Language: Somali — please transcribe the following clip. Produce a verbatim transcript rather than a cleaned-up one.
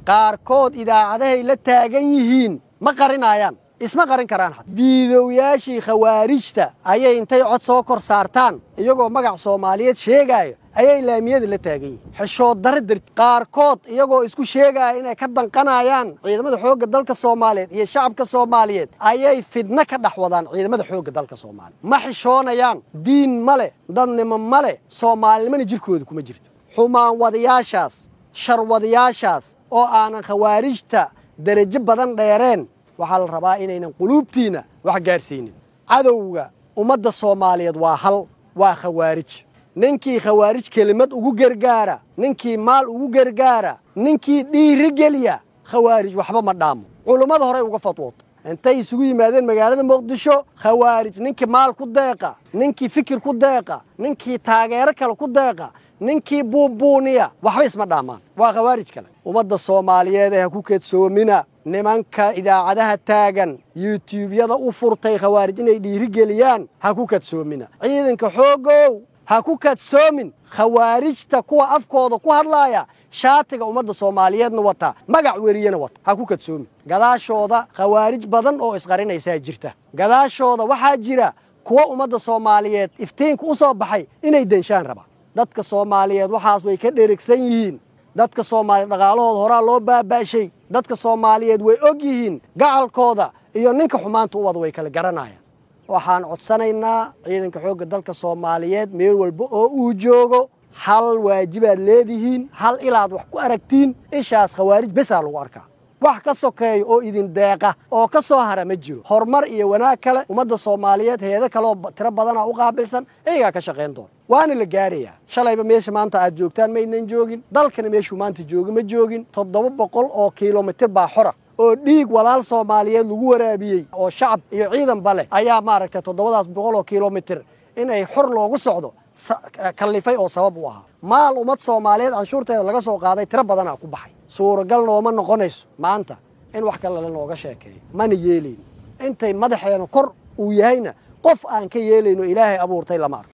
qaarkood idaacadahay la taagan yihiin ma qarinayaan isma qarin karaan fiidowyaashii khawaarijta ayay intay cod soo kor saartaan iyagoo magac Soomaaliyeed sheegaya ayay laamiyada la taagan yihiin xishood darada qaarkood iyagoo isku sheegaya inay ka danqanayaan ciidamada xoogga dalka Soomaaliyeed iyo shacabka Soomaaliyeed ayay fidna ka dhaxwadaan ciidamada xoogga dalka Soomaaliyeed ma xishoonayaan diin male dadnimo male Soomaalinimada jirkooda kuma jirto xumaan wadayaashaas shar wadayaashaas oo aanan khawaarijta darajo badan dheereen waxaa la rabaa inaynan quluubtiina wax gaarsiinin cadowga ummadda Soomaaliyeed waa hal waa khawaarij ninkii khawaarij kelimad ugu gargaara ninkii maal ugu gargaara ninkii dhiiri geliya khawaarij waxba ma dhaamo culimada hore uga fatwood intay isugu yimaadeen magaalada Muqdisho khawaarij ninkii maal ku deeqa ninkii fikir ku deeqa ninkii taageero kale ku deeqa ninkii buubuuniya waxba isma dhaamaan waa khawaarij kale ummadda Soomaaliyeed ee ku keedsoomina nimanka idaacadaha taagan YouTube-yada u furtay khawaarij inay dhiiri geliyaan ha ku keedsoomina ciidanka xoogow ha ku keedsoomin khawaarijta kuwa afkooda ku hadlaaya shaatiga ummadda Soomaaliyeedna wata magac weeriyana wata ha ku keedsoomin gadaashooda khawaarij badan oo isqarinaysa jirta gadaashooda waxa jira kuwa ummadda Soomaaliyeed iftiinka u soo baxay inay deenshaan raba dadka Soomaaliyeed waxaas way ka dheregsan yihiin dadka Soomaaliyeed dhaqaalahooda hore loo baabaashay dadka Soomaaliyeed way og yihiin gacalkooda iyo ninka xumaanta u wada way kala garanayaan waxaan codsanaynaa ciidanka xoogga dalka Soomaaliyeed meel walba oo uu joogo hal waajibaad leedihiin hal ilaad wax ku aragtiin ishaas khawaarij bes lagu arkaa wax ka sokeeyo oo idin deeqa oo ka soo hara ma jiro horumar iyo wanaag kale ummadda Soomaaliyeed heeda kale oo tiro badan u qaabilsan ayaga ka shaqeyn doon waana la gaaraya shalayba meesha maanta aad joogtaan ma inaan joogin dalkana meeshu maanta joogi ma joogin toddoba boqol oo kiiloomitir baa xora oo dhiig walaal Soomaaliyeed lagu waraabiyay oo shacab iyo ciidan bale ayaa maaragtay toddobadaas boqol oo kiiloomitir inay xor loogu socdo kalifay oo sabab u ahaa maal ummad Soomaaliyeed canshuurteeda laga soo qaaday tiro badan ku baxay suuragal nooma noqonayso maanta in wax kale la looga sheekeeyo mana yeelin intay madaxeena kor uu yahayna qof aan ka yeelayno Ilaahay abuurtay lama arko